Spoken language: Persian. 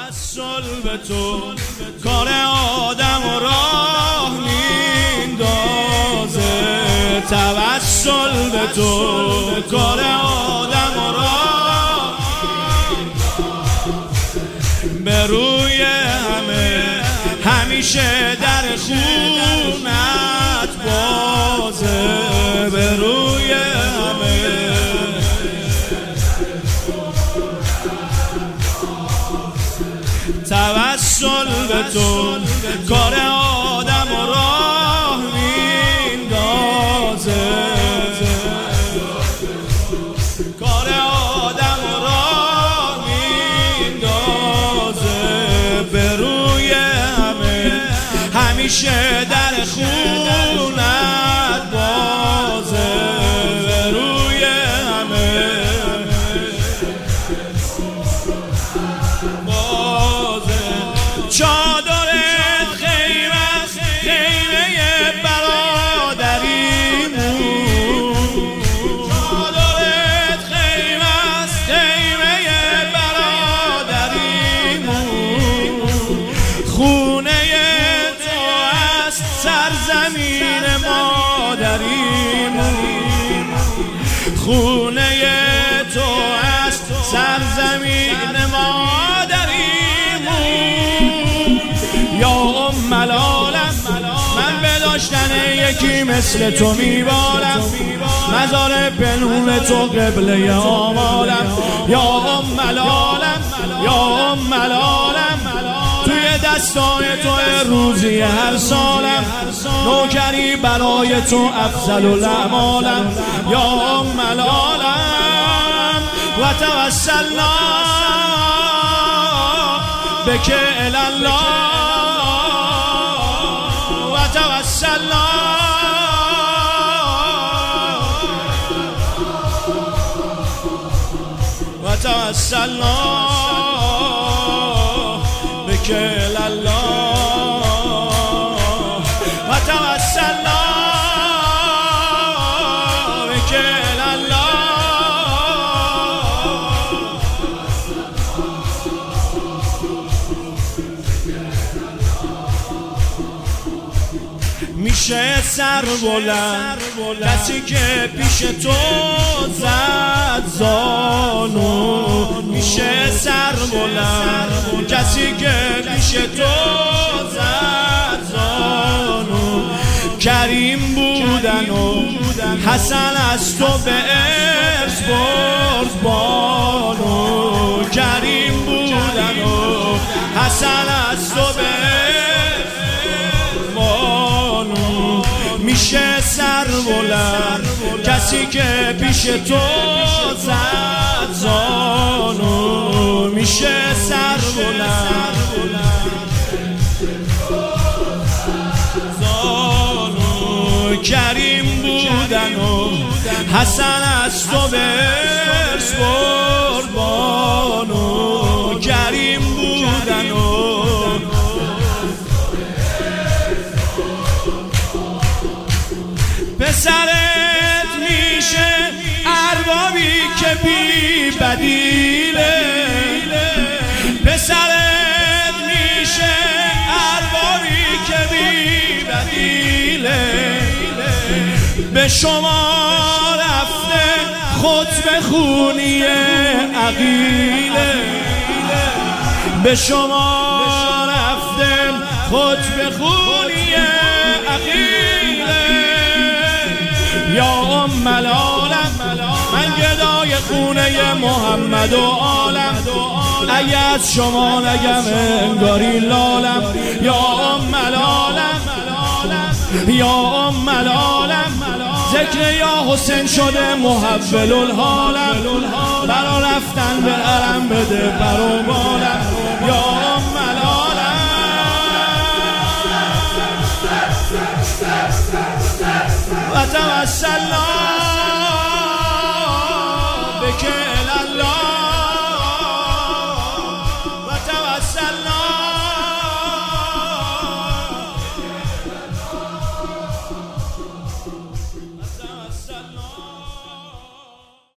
توسل به تو کار آدم و راه میندازه، توسل به تو کار آدم و راه به روی همه، همیشه در خونت بازه، به روی همه توسل به تو کار آدم و راه میندازه، کار آدم و راه میندازه، به روی همه، همیشه در خونت بازه، به روی همه چادرت خیمه است، خیمه برادریمون، چادرت خیمه است، خیمه برادریمون، خونه تو است سرزمین مادریمون، خونه تو است سرزمین مادریمون. یا ام العالم من به داشتن یکی مثل تو میبارم، مزار پنهون تو قبله آمالم. یا ام العالم، یا ام العالم، توی دستای تو روزی هر سالم، نوکری برای تو افضل الاعمالم. یا ام العالم و توسلنا بک الی الله و توسلنا و توسلنا بک الی الله و توسلنا بک الی الله. میشه سر بلند کسی که پیش تو زد زانو، میشه سر بلند کسی که پیش تو زد زانو، کریم بودن و حسن از تو به ارث برد بانو، کریم بودن و حسن از تو به میشه سر بلند کسی که پیش تو زد زانو، میشه سر بلند زانو، کریم بودن و حسن از تو به ارث برد بانو، کریم بودن و پسرت میشه اربابی که بی بدیله، پسرت میشه اربابی که بی بدیله، به شما رفته خطب خونی عقیله، به شما رفته خطب خونی عقیله. یا ام العالم من گدای خونه محمد و عالم، اگه از شما نگم انگاری لالم. یا ام العالم، یا ام العالم، ذکر یا حسین شده محول الحالم، برا رفتن به حرم بده پر و بالم. یا ام العالم و توسلنا